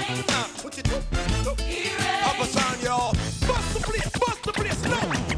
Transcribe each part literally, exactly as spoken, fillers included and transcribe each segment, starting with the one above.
Uh, what you do? do. Up a sign, y'all. Bust the place, bust the place, no.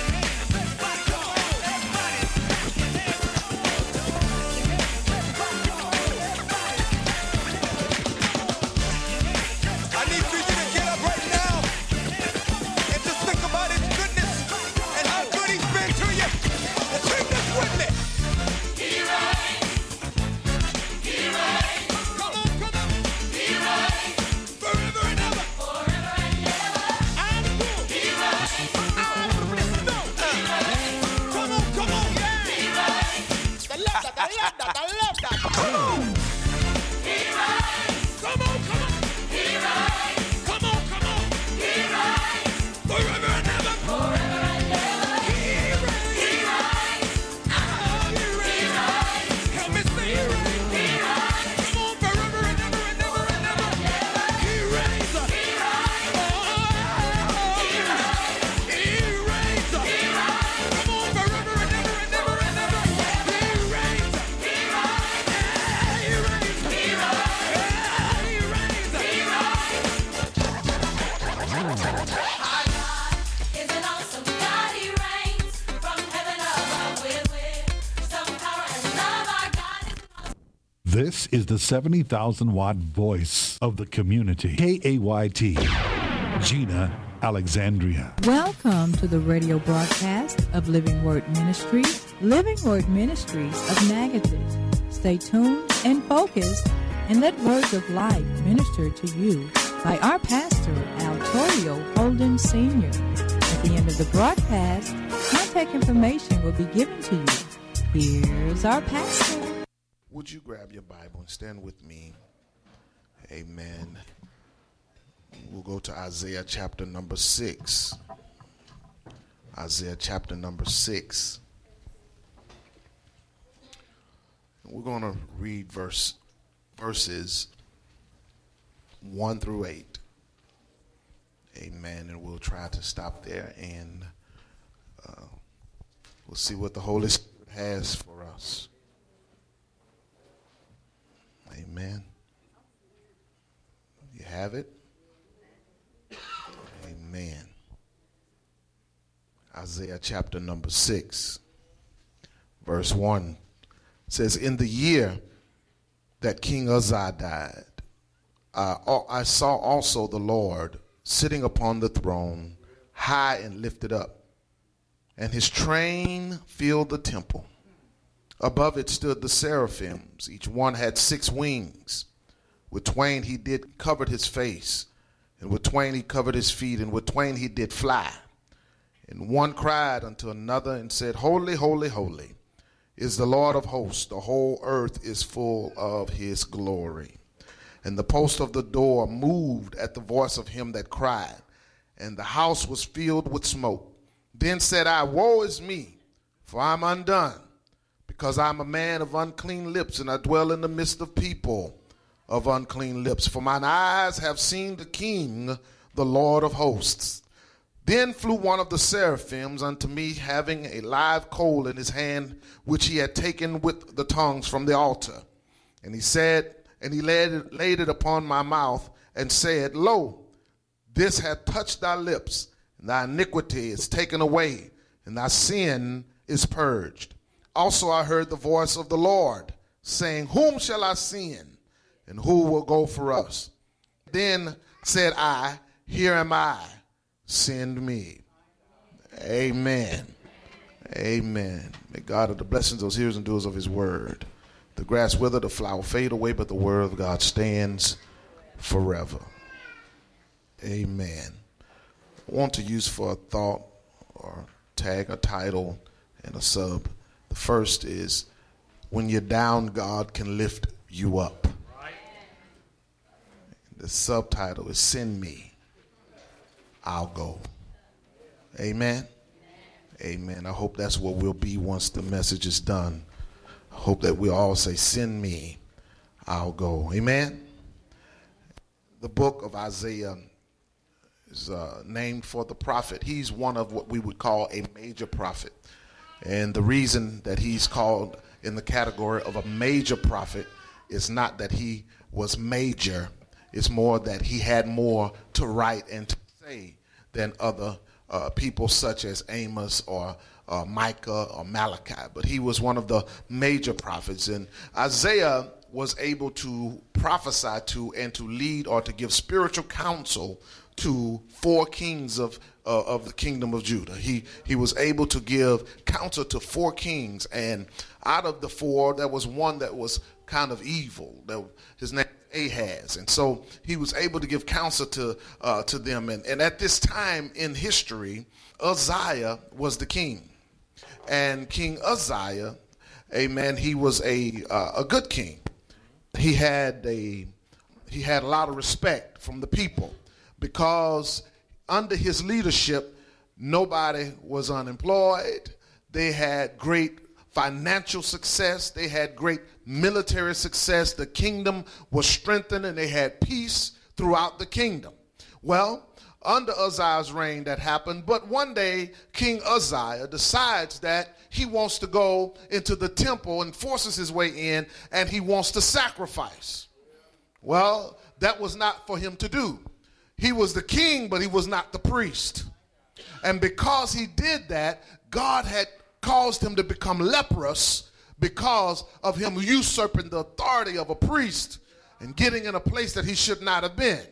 This is the seventy thousand watt voice of the community. K A Y T, Gina Alexandria. Welcome to the radio broadcast of Living Word Ministries, Living Word Ministries of Natchitoches. Stay tuned and focused and let words of life minister to you by our pastor, Al Torrio Holden Senior At the end of the broadcast, contact information will be given to you. Here's our pastor. Would you grab your Bible and stand with me? Amen. We'll go to Isaiah chapter number six. Isaiah chapter number six. We're going to read verse verses one through eight. Amen. And we'll try to stop there and uh, we'll see what the Holy Spirit has for us. Amen. You have it? Amen. Isaiah chapter number six, verse one says, in the year that King Uzziah died, uh, I saw also the Lord sitting upon the throne, high and lifted up, and his train filled the temple. Above it stood the seraphims. Each one had six wings. With twain he did covered his face, and with twain he covered his feet, and with twain he did fly. And one cried unto another and said, Holy, holy, holy is the Lord of hosts. The whole earth is full of his glory. And the post of the door moved at the voice of him that cried, and the house was filled with smoke. Then said I, Woe is me, for I am undone, because I am a man of unclean lips, and I dwell in the midst of people of unclean lips. For mine eyes have seen the King, the Lord of hosts. Then flew one of the seraphims unto me, having a live coal in his hand, which he had taken with the tongues from the altar. And he said, and he laid it, laid it upon my mouth, and said, Lo, this hath touched thy lips, and thy iniquity is taken away, and thy sin is purged. Also I heard the voice of the Lord, saying, Whom shall I send, and who will go for us? Then said I, Here am I, send me. Amen. Amen. May God of the blessings, those hearers and doers of his word. The grass wither, the flower fade away, but the word of God stands forever. Amen. I want to use for a thought or tag, a title, and a sub. The first is, when you're down, God can lift you up. The subtitle is, Send Me, I'll Go. Amen. Amen. I hope that's what we'll be once the message is done. I hope that we all say, Send me, I'll go. Amen. The book of Isaiah is uh, named for the prophet. He's one of what we would call a major prophet. And the reason that he's called in the category of a major prophet is not that he was major It's more that he had more to write and to say than other uh, people such as Amos or uh, Micah or Malachi. But he was one of the major prophets. And Isaiah was able to prophesy to and to lead or to give spiritual counsel to four kings of uh, of the kingdom of Judah. He he was able to give counsel to four kings, and out of the four, there was one that was kind of evil. That his name was Ahaz, and so he was able to give counsel to uh, to them. And, and at this time in history, Uzziah was the king, and King Uzziah, amen, he was a uh, a good king. He had a he had a lot of respect from the people, because under his leadership, nobody was unemployed. They had great financial success. They had great military success. The kingdom was strengthened, and they had peace throughout the kingdom. Well, under Uzziah's reign that happened, but one day King Uzziah decides that he wants to go into the temple and forces his way in, and he wants to sacrifice. Well, that was not for him to do. He was the king, but he was not the priest. And because he did that, God had caused him to become leprous because of him usurping the authority of a priest and getting in a place that he should not have been.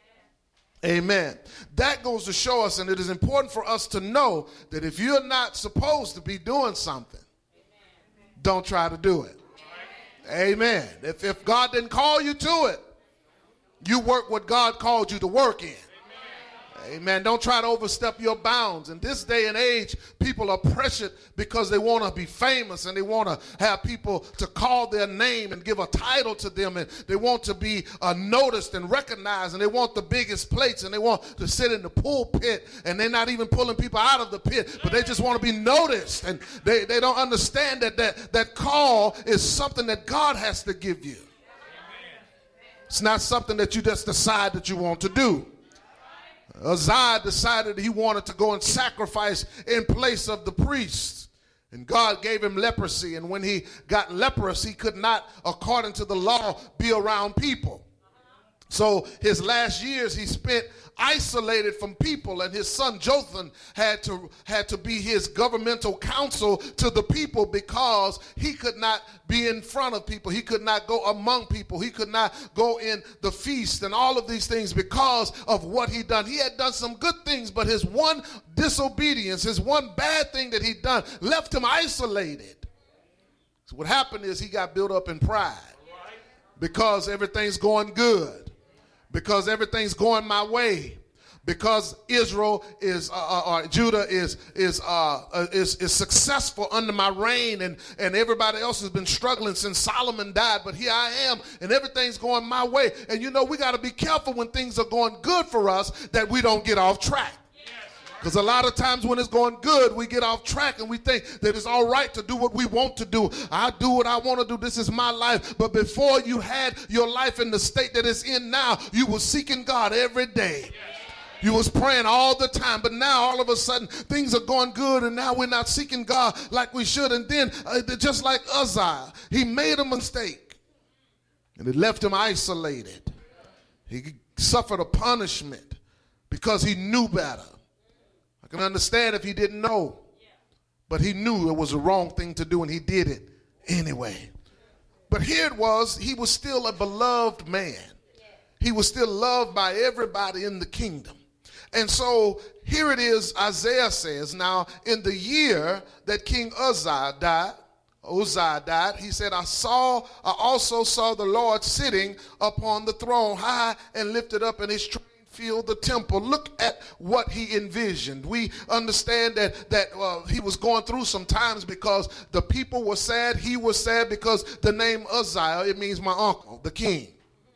Amen. That goes to show us, and it is important for us to know that if you're not supposed to be doing something, don't try to do it. Amen. If, if God didn't call you to it, you work what God called you to work in. Amen. Don't try to overstep your bounds. In this day and age, people are pressured because they want to be famous, and they want to have people to call their name and give a title to them, and they want to be uh, noticed and recognized, and they want the biggest plates, and they want to sit in the pulpit, and they're not even pulling people out of the pit, but they just want to be noticed, and they, they don't understand that, that that call is something that God has to give you. It's not something that you just decide that you want to do. Uzziah decided he wanted to go and sacrifice in place of the priest. And God gave him leprosy. And when he got leprosy, he could not, according to the law, be around people. So his last years he spent isolated from people, and his son Jotham had to had to be his governmental counsel to the people, because he could not be in front of people. He could not go among people. He could not go in the feast and all of these things because of what he done. He had done some good things, but his one disobedience, his one bad thing that he done left him isolated. So what happened is he got built up in pride because everything's going good. Because everything's going my way, because Israel is, uh, uh, Judah is is, uh, uh, is is successful under my reign, and and everybody else has been struggling since Solomon died. But here I am, and everything's going my way. And you know, we got to be careful when things are going good for us that we don't get off track. Because a lot of times when it's going good, we get off track and we think that it's all right to do what we want to do. I do what I want to do. This is my life. But before you had your life in the state that it's in now, you were seeking God every day. You was praying all the time. But now all of a sudden things are going good, and now we're not seeking God like we should. And then uh, just like Uzziah, he made a mistake, and it left him isolated. He suffered a punishment because he knew better. I can understand if he didn't know, but he knew it was the wrong thing to do, and he did it anyway. But here it was, he was still a beloved man. He was still loved by everybody in the kingdom. And so here it is, Isaiah says, now in the year that King Uzziah died, Uzziah died, he said, I saw, I also saw the Lord sitting upon the throne, high and lifted up, in his train filled the temple. Look at what he envisioned. We understand that that uh, he was going through some times because the people were sad. He was sad because the name Uzziah, it means my uncle, the king.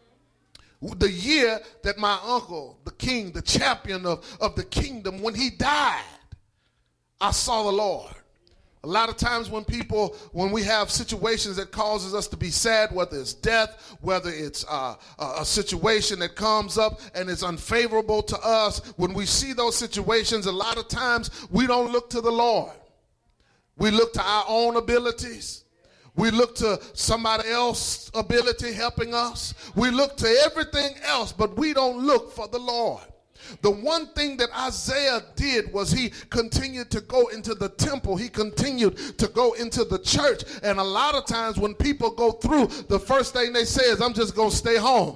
The year that my uncle, the king, the champion of, of the kingdom, when he died, I saw the Lord. A lot of times when people, when we have situations that causes us to be sad, whether it's death, whether it's uh, a situation that comes up and is unfavorable to us, when we see those situations, a lot of times we don't look to the Lord. We look to our own abilities. We look to somebody else's ability helping us. We look to everything else, but we don't look for the Lord. The one thing that Isaiah did was he continued to go into the temple. He continued to go into the church. And a lot of times when people go through, the first thing they say is, I'm just going to stay home.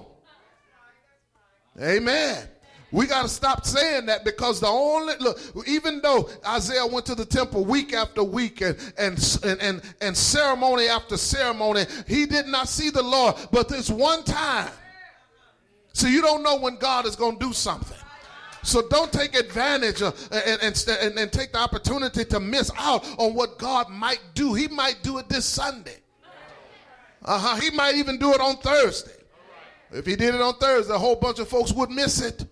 Amen. We got to stop saying that, because the only, look, even though Isaiah went to the temple week after week and, and, and, and, and ceremony after ceremony, he did not see the Lord. But this one time, so you don't know when God is going to do something. So don't take advantage of, and, and, and, and take the opportunity to miss out on what God might do. He might do it this Sunday. Uh-huh. He might even do it on Thursday. If he did it on Thursday, a whole bunch of folks would miss it.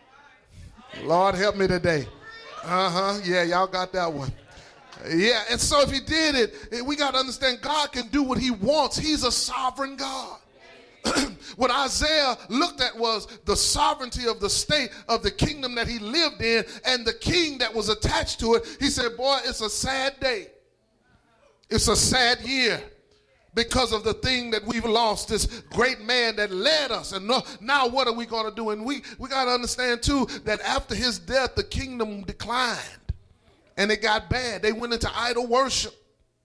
Lord help me today. Uh-huh. Yeah, y'all got that one. Yeah, and so if he did it, we got to understand God can do what he wants. He's a sovereign God. What Isaiah looked at was the sovereignty of the state, of the kingdom that he lived in, and the king that was attached to it. He said, boy, it's a sad day. It's a sad year because of the thing that we've lost, this great man that led us. And no, now what are we going to do? And we, we got to understand, too, that after his death, the kingdom declined, and it got bad. They went into idol worship.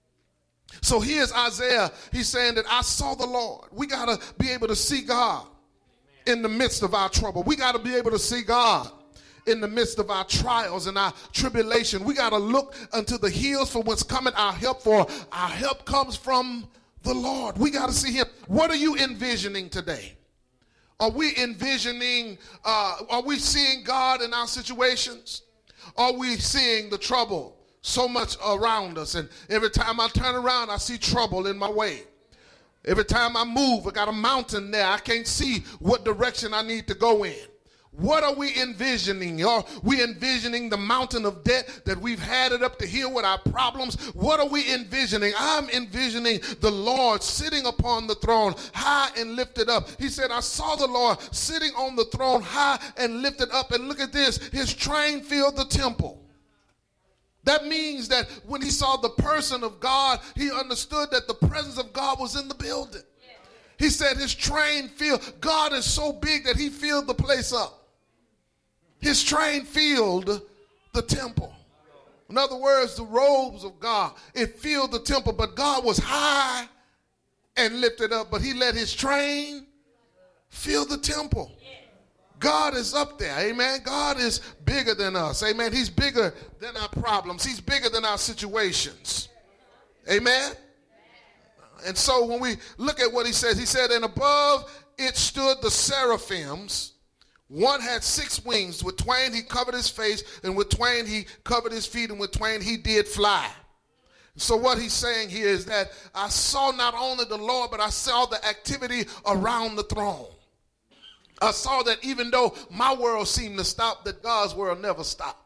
So here's Isaiah. He's saying that I saw the Lord. We got to be able to see God in the midst of our trouble. We got to be able to see God in the midst of our trials and our tribulation. We got to look unto the hills from whence cometh our help, for our help comes from the Lord. We got to see him. What are you envisioning today? Are we envisioning, uh, are we seeing God in our situations? Are we seeing the trouble so much around us? And every time I turn around, I see trouble in my way. Every time I move, I got a mountain there. I can't see what direction I need to go in. What are we envisioning? Are we envisioning the mountain of debt that we've had it up to here with our problems? What are we envisioning? I'm envisioning the Lord sitting upon the throne, high and lifted up. He said, I saw the Lord sitting on the throne, high and lifted up. And look at this, his train filled the temple. That means that when he saw the person of God, he understood that the presence of God was in the building. He said his train filled. God is so big that he filled the place up. His train filled the temple. In other words, the robes of God, it filled the temple, but God was high and lifted up, but he let his train fill the temple. God is up there, amen. God is bigger than us, amen. He's bigger than our problems. He's bigger than our situations, amen. And so when we look at what he says, he said, and above it stood the seraphims. One had six wings. With twain he covered his face, and with twain he covered his feet, and with twain he did fly. So what he's saying here is that I saw not only the Lord, but I saw the activity around the throne. I saw that even though my world seemed to stop, that God's world never stopped.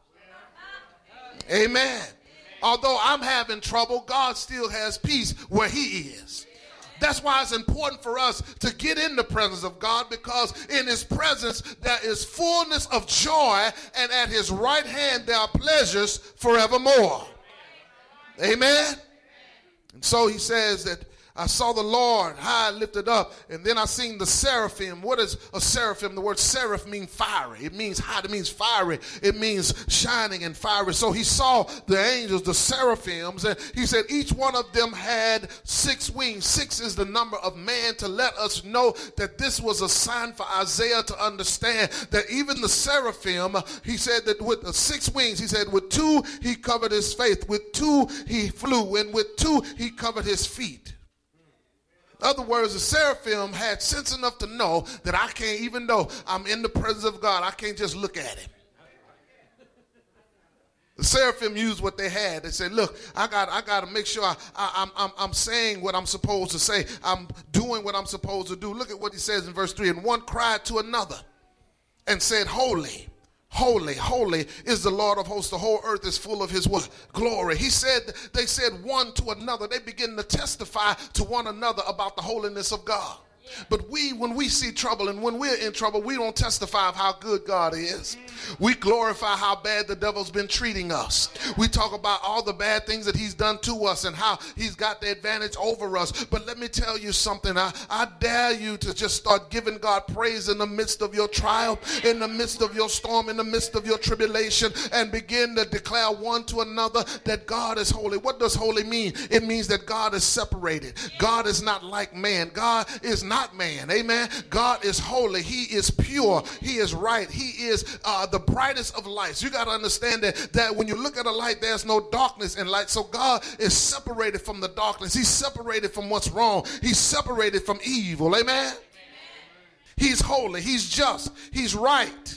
Amen. Although I'm having trouble, God still has peace where he is. That's why it's important for us to get in the presence of God, because in his presence there is fullness of joy, and at his right hand there are pleasures forevermore. Amen. And so he says that I saw the Lord high and lifted up, and then I seen the seraphim. What is a seraphim? The word seraph means fiery. It means hot. It means fiery. It means shining and fiery. So he saw the angels, the seraphims, and he said each one of them had six wings. Six is the number of man, to let us know that this was a sign for Isaiah to understand that even the seraphim, he said that with the six wings, he said with two he covered his face, with two he flew, and with two he covered his feet. In other words, the seraphim had sense enough to know that I can't, even though I'm in the presence of God, I can't just look at him. The seraphim used what they had. They said, look, I got I got to make sure I, I, I'm, I'm, I'm saying what I'm supposed to say. I'm doing what I'm supposed to do. Look at what he says in verse three. And one cried to another and said, holy, holy, holy is the Lord of hosts. The whole earth is full of his what? Glory. He said, they said one to another. They begin to testify to one another about the holiness of God. Yeah. But we, when we see trouble and when we're in trouble, we don't testify of how good God is. We glorify how bad the devil's been treating us. We talk about all the bad things that he's done to us and how he's got the advantage over us. But let me tell you something. I, I dare you to just start giving God praise in the midst of your trial, in the midst of your storm, in the midst of your tribulation, and begin to declare one to another that God is holy. What does holy mean? It means that God is separated. God is not like man. God is not man. Amen. God is holy. He is pure. He is right. He is uh, the brightest of lights. You got to understand that, that when you look at a light, there's no darkness in light. So God is separated from the darkness. He's separated from what's wrong. He's separated from evil. Amen. Amen. He's holy. He's just. He's right.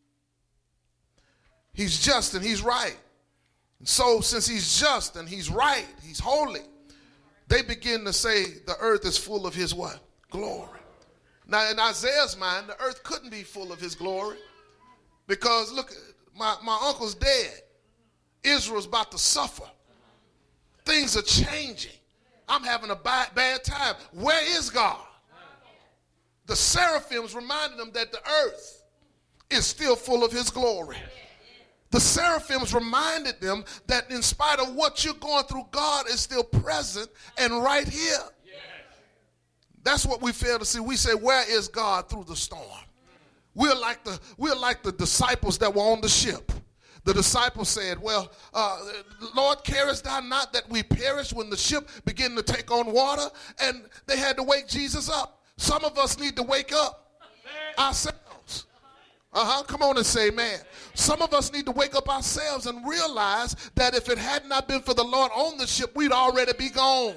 He's just and he's right. And so since he's just and he's right, he's holy, they begin to say the earth is full of his what? Glory. Now in Isaiah's mind, the earth couldn't be full of his glory because look, my, my uncle's dead. Israel's about to suffer. Things are changing. I'm having a bad, bad time. Where is God? The seraphims reminded them that the earth is still full of his glory. The seraphims reminded them that in spite of what you're going through, God is still present and right here. That's what we fail to see. We say, where is God through the storm? We're like the, we're like the disciples that were on the ship. The disciples said, well, uh, Lord, carest thou not that we perish when the ship began to take on water? And they had to wake Jesus up. Some of us need to wake up ourselves. Uh-huh. Come on and say amen. Some of us need to wake up ourselves and realize that if it had not been for the Lord on the ship, we'd already be gone.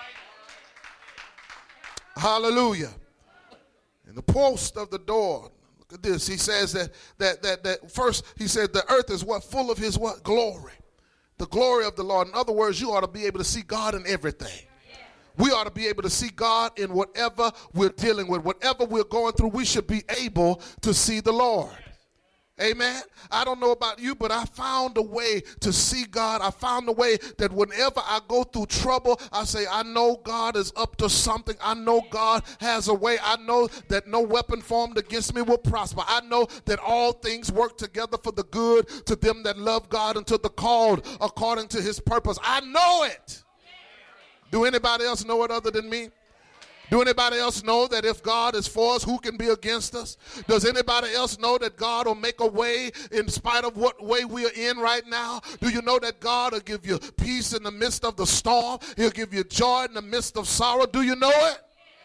Hallelujah. In the post of the door, look at this. He says that that that that first he said the earth is what? Full of his what? Glory. The glory of the Lord. In other words, you ought to be able to see God in everything. We ought to be able to see God in whatever we're dealing with. Whatever we're going through, we should be able to see the Lord. Amen. I don't know about you, but I found a way to see God. I found a way that whenever I go through trouble, I say, I know God is up to something. I know God has a way. I know that no weapon formed against me will prosper. I know that all things work together for the good to them that love God and to the called according to his purpose. I know it. Do anybody else know it other than me? Do anybody else know that if God is for us, who can be against us? Does anybody else know that God will make a way in spite of what way we are in right now? Do you know that God will give you peace in the midst of the storm? He'll give you joy in the midst of sorrow. Do you know it?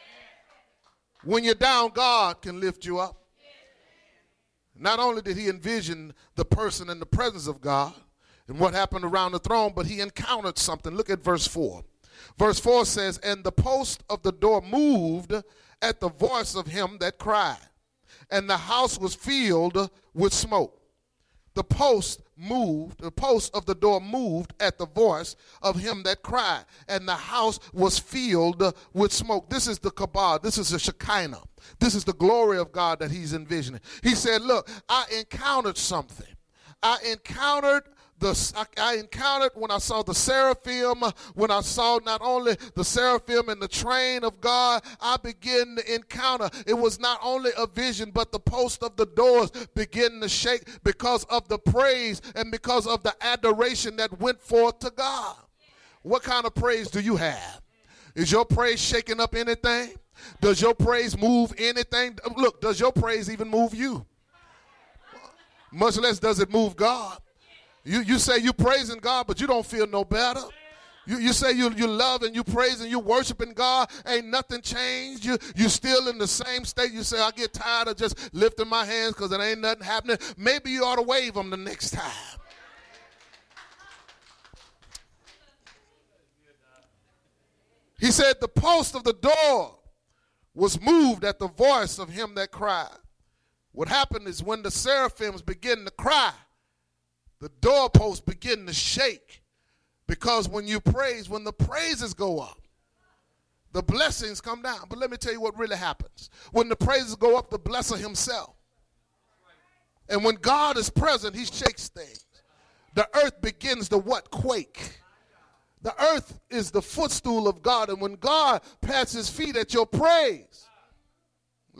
When you're down, God can lift you up. Not only did he envision the person in the presence of God and what happened around the throne, but he encountered something. Look at verse four. Verse four says, and the post of the door moved at the voice of him that cried, and the house was filled with smoke. The post moved, the post of the door moved at the voice of him that cried, and the house was filled with smoke. This is the Kabod. This is the Shekinah. This is the glory of God that he's envisioning. He said, look, I encountered something. I encountered The, I, I encountered when I saw the seraphim, when I saw not only the seraphim and the train of God, I began to encounter. It was not only a vision, but the post of the doors began to shake because of the praise and because of the adoration that went forth to God. What kind of praise do you have? Is your praise shaking up anything? Does your praise move anything? Look, does your praise even move you? Much less does it move God. You, you say you praising God, but you don't feel no better. You, you say you, you love and you praise and you worshiping God. Ain't nothing changed. You, you still in the same state. You say, I get tired of just lifting my hands because it ain't nothing happening. Maybe you ought to wave them the next time. He said the post of the door was moved at the voice of him that cried. What happened is when the seraphims begin to cry, the doorposts begin to shake, because when you praise, when the praises go up, the blessings come down. But let me tell you what really happens. When the praises go up, the blesser himself. And when God is present, he shakes things. The earth begins to what? Quake. The earth is the footstool of God. And when God pats his feet at your praise,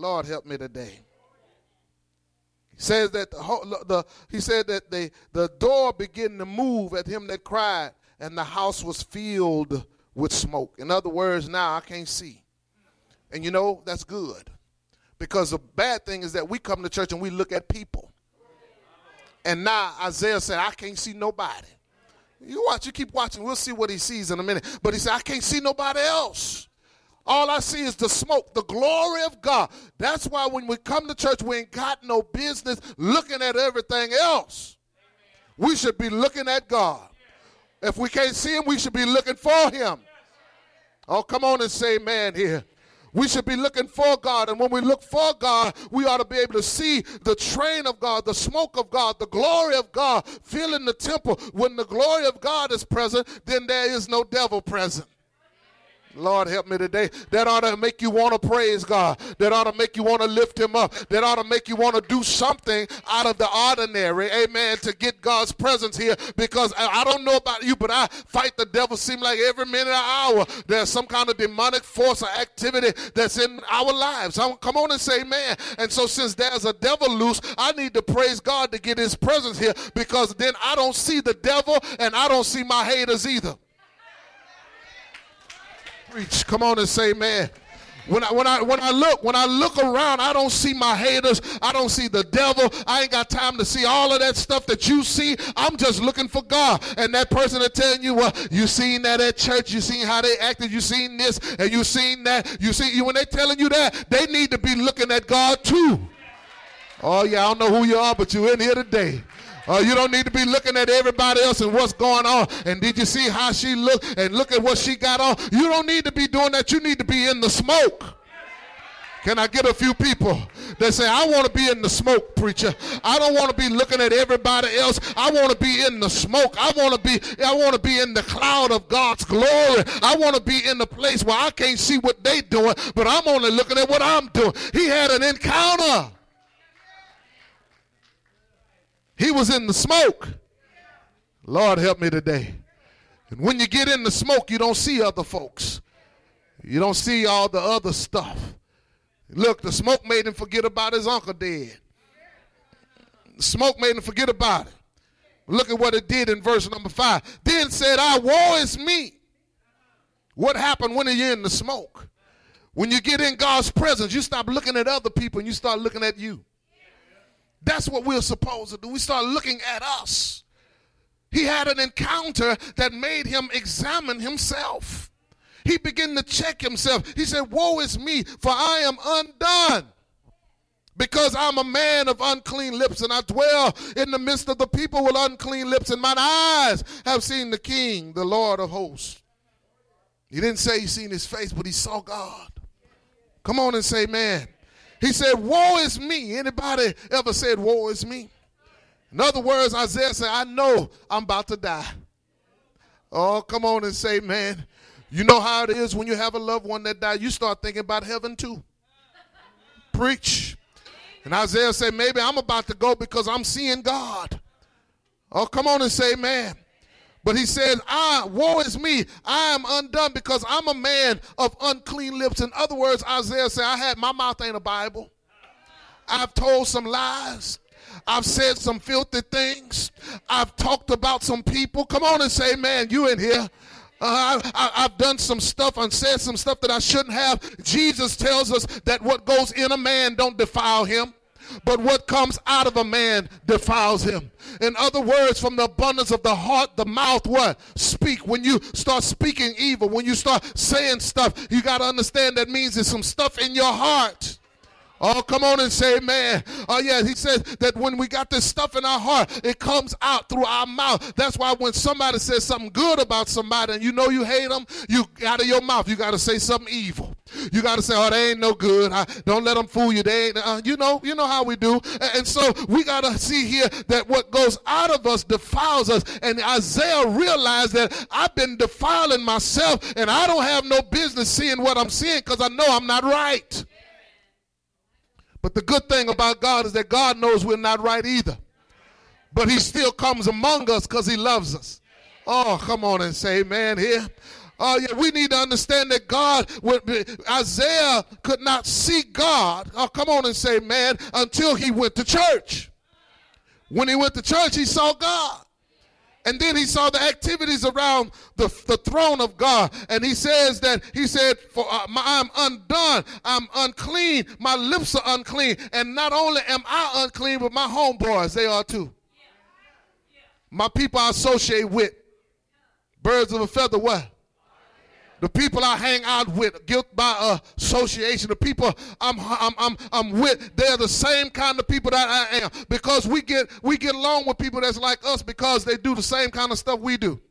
Lord help me today. He says that the, the he said that the, the door began to move at him that cried, and the house was filled with smoke. In other words, now I can't see. And you know, that's good. Because the bad thing is that we come to church and we look at people. And now Isaiah said, I can't see nobody. You watch, you keep watching, we'll see what he sees in a minute. But he said, I can't see nobody else. All I see is the smoke, the glory of God. That's why when we come to church, we ain't got no business looking at everything else. We should be looking at God. If we can't see him, we should be looking for him. Oh, come on and say amen here. We should be looking for God, and when we look for God, we ought to be able to see the train of God, the smoke of God, the glory of God filling the temple. When the glory of God is present, then there is no devil present. Lord help me today. That ought to make you want to praise God. That ought to make you want to lift him up. That ought to make you want to do something out of the ordinary, amen, to get God's presence here. Because I don't know about you, but I fight the devil seem like every minute or hour there's some kind of demonic force or activity that's in our lives. Come on and say amen. And so since there's a devil loose, I need to praise God to get his presence here, because then I don't see the devil and I don't see my haters either. Preach. Come on and say amen. When I when I when I look when I look around, I don't see my haters. I don't see the devil. I ain't got time to see all of that stuff that you see. I'm just looking for God. And that person that telling you, well, you seen that at church, you seen how they acted, you seen this, and you seen that. You see, when they telling you that, they need to be looking at God too. Oh yeah, I don't know who you are, but you're in here today. Uh, you don't need to be looking at everybody else and what's going on. And did you see how she looked? And look at what she got on. You don't need to be doing that. You need to be in the smoke. Can I get a few people that say, I want to be in the smoke, preacher. I don't want to be looking at everybody else. I want to be in the smoke. I want to be, I want to be in the cloud of God's glory. I want to be in the place where I can't see what they doing, but I'm only looking at what I'm doing. He had an encounter. He was in the smoke. Lord help me today. And when you get in the smoke, you don't see other folks. You don't see all the other stuff. Look, the smoke made him forget about his uncle dead. The smoke made him forget about it. Look at what it did in verse number five. Then said I, woe is me. What happened when you're in the smoke? When you get in God's presence, you stop looking at other people and you start looking at you. That's what we're supposed to do. We start looking at us. He had an encounter that made him examine himself. He began to check himself. He said, woe is me, for I am undone, because I'm a man of unclean lips, and I dwell in the midst of the people with unclean lips, and mine eyes have seen the King, the Lord of hosts. He didn't say he seen his face, but he saw God. Come on and say amen. He said, woe is me. Anybody ever said, woe is me? In other words, Isaiah said, I know I'm about to die. Oh, come on and say, man. You know how it is when you have a loved one that died. You start thinking about heaven too. Preach. And Isaiah said, maybe I'm about to go because I'm seeing God. Oh, come on and say, man. But he says, I, woe is me, I am undone because I'm a man of unclean lips. In other words, Isaiah said, I had, my mouth ain't a Bible. I've told some lies. I've said some filthy things. I've talked about some people. Come on and say, man, you in here. Uh, I, I, I've done some stuff and said some stuff that I shouldn't have. Jesus tells us that what goes in a man don't defile him, but what comes out of a man defiles him. In other words, from the abundance of the heart, the mouth, what? Speak. When you start speaking evil, when you start saying stuff, you got to understand that means there's some stuff in your heart. Oh, come on and say amen. Oh, yeah, he says that when we got this stuff in our heart, it comes out through our mouth. That's why when somebody says something good about somebody and you know you hate them, you out of your mouth, you got to say something evil. You got to say, oh, they ain't no good. I, don't let them fool you. They ain't, uh, you know, you know how we do. And, and so we got to see here that what goes out of us defiles us. And Isaiah realized that I've been defiling myself and I don't have no business seeing what I'm seeing because I know I'm not right. But the good thing about God is that God knows we're not right either. But he still comes among us because he loves us. Oh, come on and say amen here. Oh, yeah, we need to understand that God, Isaiah could not see God. Oh, come on and say, man, until he went to church. When he went to church, he saw God. And then he saw the activities around the, the throne of God. And he says that, he said, for uh, my, I'm undone, I'm unclean, my lips are unclean. And not only am I unclean, but my homeboys, they are too. My people I associate with, birds of a feather, what? The people I hang out with, guilt by association, the people I'm, I'm, I'm, I'm with, they're the same kind of people that I am. Because we get, we get along with people that's like us because they do the same kind of stuff we do.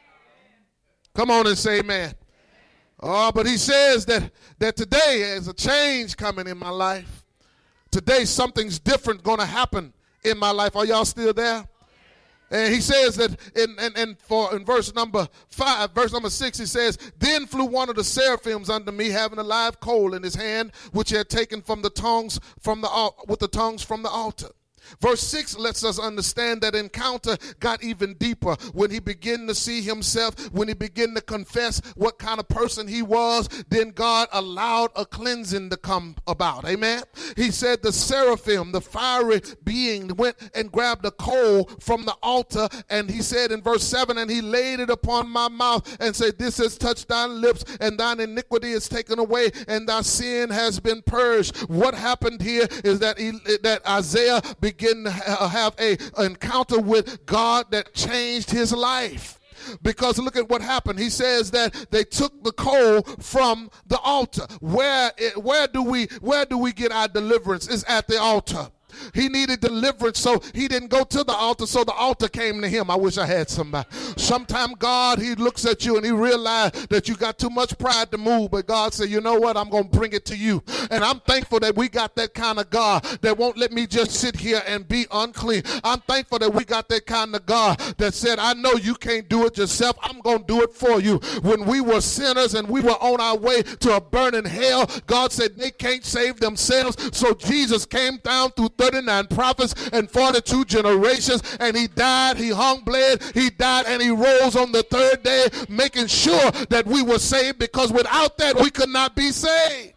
Come on and say amen. Oh, but he says that, that today there's a change coming in my life. Today something's different going to happen in my life. Are y'all still there? And he says that in, in, in, for, in verse number five, verse number six, he says, then flew one of the seraphims unto me, having a live coal in his hand, which he had taken from the tongues from the with the tongues from the altar. Verse six lets us understand that encounter got even deeper when he began to see himself, when he began to confess what kind of person he was. Then God allowed a cleansing to come about. Amen. He said the seraphim, the fiery being, went and grabbed a coal from the altar, and he said in verse seven, and he laid it upon my mouth and said, this has touched thine lips, and thine iniquity is taken away, and thy sin has been purged. What happened here is that he, that Isaiah began Begin to have a encounter with God that changed his life. Because look at what happened. He says that they took the coal from the altar. Where where do we where do we get our deliverance? Is at the altar. He needed deliverance, so he didn't go to the altar, so the altar came to him. I wish I had somebody. Sometime God, he looks at you and he realized that you got too much pride to move, but God said, you know what, I'm going to bring it to you. And I'm thankful that we got that kind of God that won't let me just sit here and be unclean. I'm thankful that we got that kind of God that said, I know you can't do it yourself. I'm going to do it for you. When we were sinners and we were on our way to a burning hell, God said they can't save themselves, so Jesus came down through thirty-nine prophets and forty-two generations, and he died, he hung, bled, he died, and he rose on the third day, making sure that we were saved, because without that we could not be saved.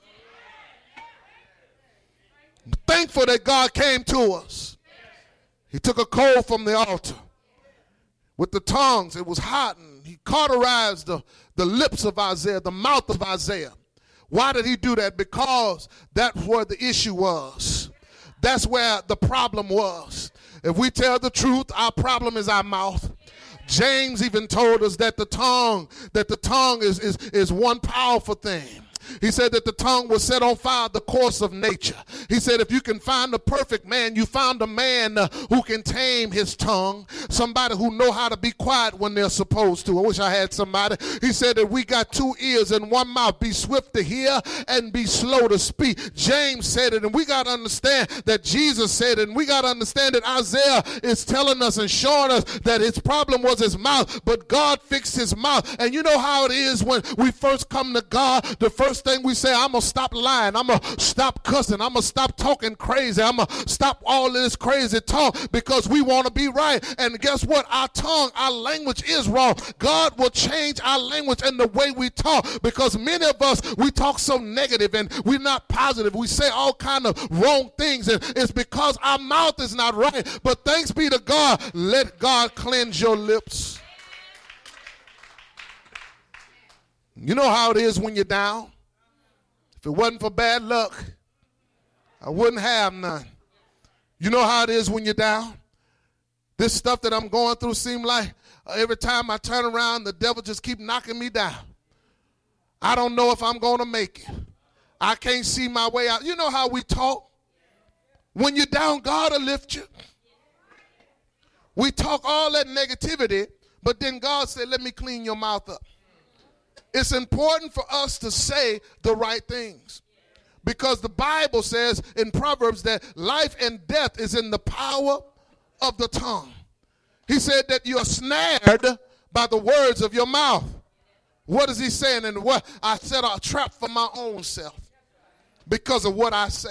I'm thankful that God came to us. He took a coal from the altar with the tongues. It was hot, and he cauterized the, the lips of Isaiah, the mouth of Isaiah. Why did he do that? Because that's where the issue was. That's where the problem was. If we tell the truth, our problem is our mouth. James even told us that the tongue, that the tongue is, is, is one powerful thing. He said that the tongue will set on fire the course of nature. He said if you can find a perfect man, you found a man uh, who can tame his tongue, somebody who know how to be quiet when they're supposed to. I wish I had somebody. He said that we got two ears and one mouth. Be swift to hear and be slow to speak. James said it, and we got to understand that Jesus said it, and we got to understand that Isaiah is telling us and showing us that his problem was his mouth, but God fixed his mouth. And you know how it is when we first come to God, the first thing we say, I'm going to stop lying. I'm going to stop cussing. I'm going to stop talking crazy. I'm going to stop all of this crazy talk because we want to be right. And guess what? Our tongue, our language is wrong. God will change our language and the way we talk, because many of us, we talk so negative and we're not positive. We say all kind of wrong things, and it's because our mouth is not right. But thanks be to God, let God cleanse your lips. You know how it is when you're down. If it wasn't for bad luck, I wouldn't have none. You know how it is when you're down? This stuff that I'm going through seems like uh, every time I turn around, the devil just keep knocking me down. I don't know if I'm going to make it. I can't see my way out. You know how we talk? When you're down, God will lift you. We talk all that negativity, but then God said, let me clean your mouth up. It's important for us to say the right things, because the Bible says in Proverbs that life and death is in the power of the tongue. He said that you're snared by the words of your mouth. What is he saying? And what I set a trap for my own self because of what I say.